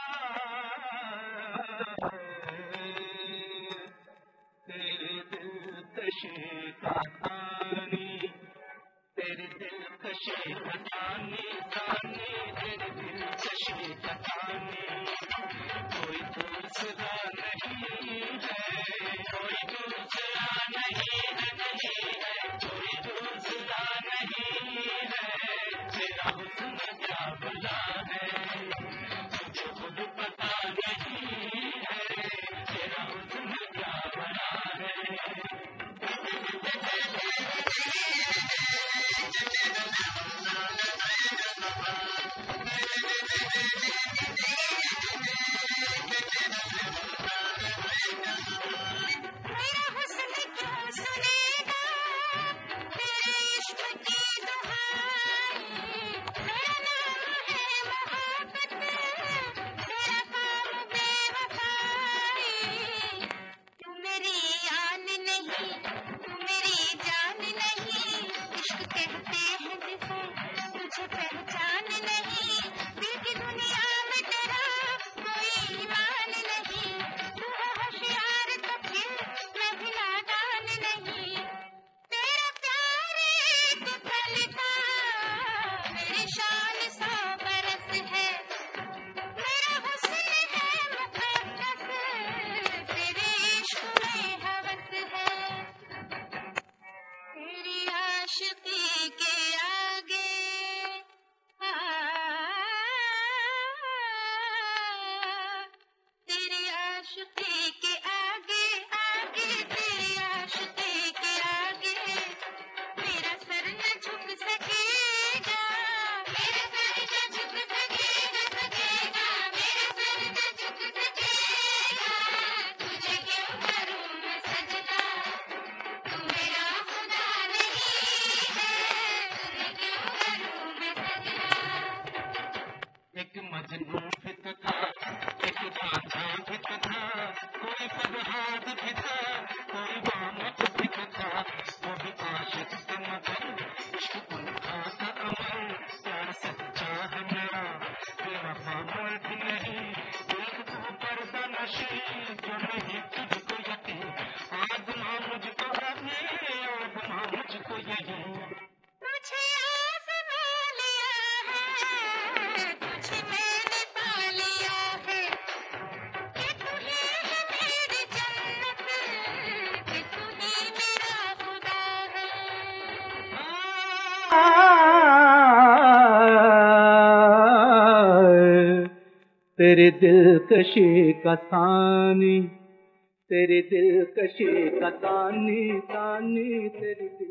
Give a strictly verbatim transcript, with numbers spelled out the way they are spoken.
तेरे दिलकशी का तानी, तेरे दिलकशी का तानी तानी, तेरे दिलकशी का तानी। कोई दूसरा नहीं है, कोई दूसरा नहीं है, नहीं है कोई दूसरा नहीं है। तेरा हुस्न क्या भला है, तुझे खुद पता नहीं है। तेरा हुस्न क्या भला है। पहचान नहीं, दिल की दुनिया में तेरा कोई ईमान नहीं। तू होशियार तो फिर मैं भी नादान नहीं। तेरा प्यार एक पल का, मेरी शान सौ बरस है। मेरा हुस्न है मुकद्दस, तेरे इश्क में हवस है। तेरी आशिकी के आगे तेरी आशिकी के आगे आगे, तेरी आशिकी के आगे मेरा सर न झुक सकेगा। मेरा सर न झुक सकेगा, सकेगा मेरा सर न झुक सकेगा। तुझे क्यों करूं मैं सजदा, तू मेरा खुदा नहीं है। तुझे क्यों करूं मैं सजदा। एक मजनू भी तो था, एक राजा भी तो था, कोई फरहाद भी था, कोई वामक भी तो था। वो भी आशिक थे मगर इश्क उनका था अमर। प्यार सच्चा है मेरा, बेवफा मर्द नहीं। देख तू पर्दा नशी, जो नहीं तुझको यकीन। आजमा मुझको अभी, आजमा मुझको यही। तुझे आज़मा लिया है, तुझे मैंने पा लिया है। कि तू ही है मेरी जन्नत, कि तू ही मेरा खुदा है। तेरे दिलकशी का तानी, तेरे दिलकशी का तानी तानी, तेरे